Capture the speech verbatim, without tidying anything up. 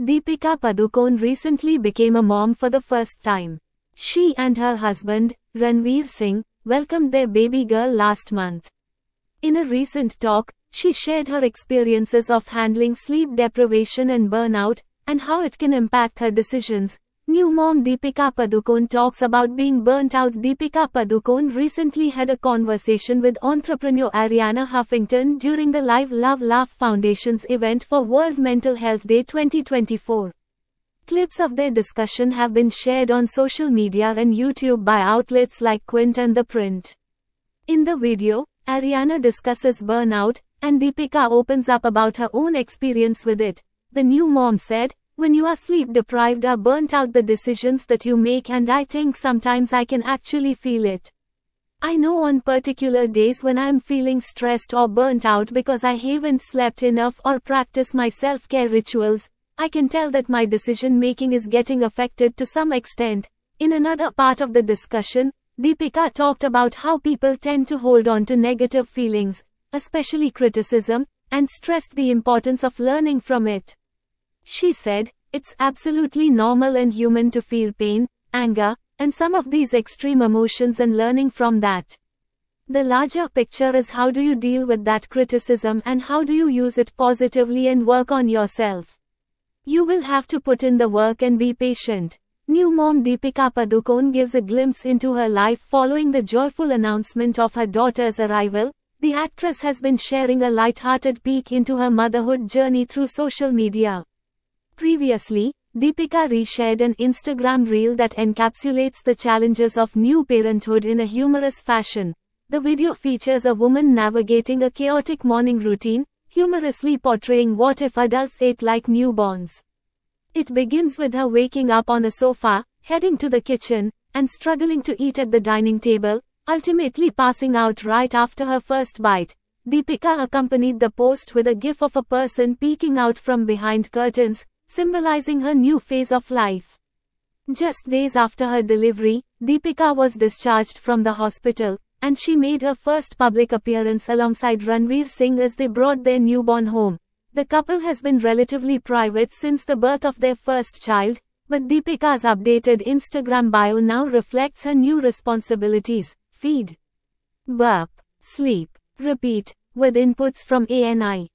Deepika Padukone recently became a mom for the first time. She and her husband, Ranveer Singh, welcomed their baby girl last month. In a recent talk, she shared her experiences of handling sleep deprivation and burnout, and how it can impact her decisions. New mom Deepika Padukone talks about being burnt out. Deepika Padukone recently had a conversation with entrepreneur Arianna Huffington during the Live Love Laugh Foundation's event for World Mental Health Day twenty twenty-four. Clips of their discussion have been shared on social media and YouTube by outlets like Quint and The Print. In the video, Arianna discusses burnout, and Deepika opens up about her own experience with it. The new mom said, "When you are sleep deprived or burnt out, the decisions that you make, and I think sometimes I can actually feel it. I know on particular days when I am feeling stressed or burnt out because I haven't slept enough or practice my self-care rituals, I can tell that my decision making is getting affected to some extent." In another part of the discussion, Deepika talked about how people tend to hold on to negative feelings, especially criticism, and stressed the importance of learning from it. She said, "It's absolutely normal and human to feel pain, anger, and some of these extreme emotions and learning from that. The larger picture is how do you deal with that criticism and how do you use it positively and work on yourself. You will have to put in the work and be patient." New mom Deepika Padukone gives a glimpse into her life following the joyful announcement of her daughter's arrival. The actress has been sharing a light-hearted peek into her motherhood journey through social media. Previously, Deepika reshared an Instagram reel that encapsulates the challenges of new parenthood in a humorous fashion. The video features a woman navigating a chaotic morning routine, humorously portraying what if adults ate like newborns. It begins with her waking up on a sofa, heading to the kitchen, and struggling to eat at the dining table, ultimately passing out right after her first bite. Deepika accompanied the post with a gif of a person peeking out from behind curtains, symbolizing her new phase of life. Just days after her delivery, Deepika was discharged from the hospital, and she made her first public appearance alongside Ranveer Singh as they brought their newborn home. The couple has been relatively private since the birth of their first child, but Deepika's updated Instagram bio now reflects her new responsibilities: feed, burp, sleep, repeat, with inputs from A N I.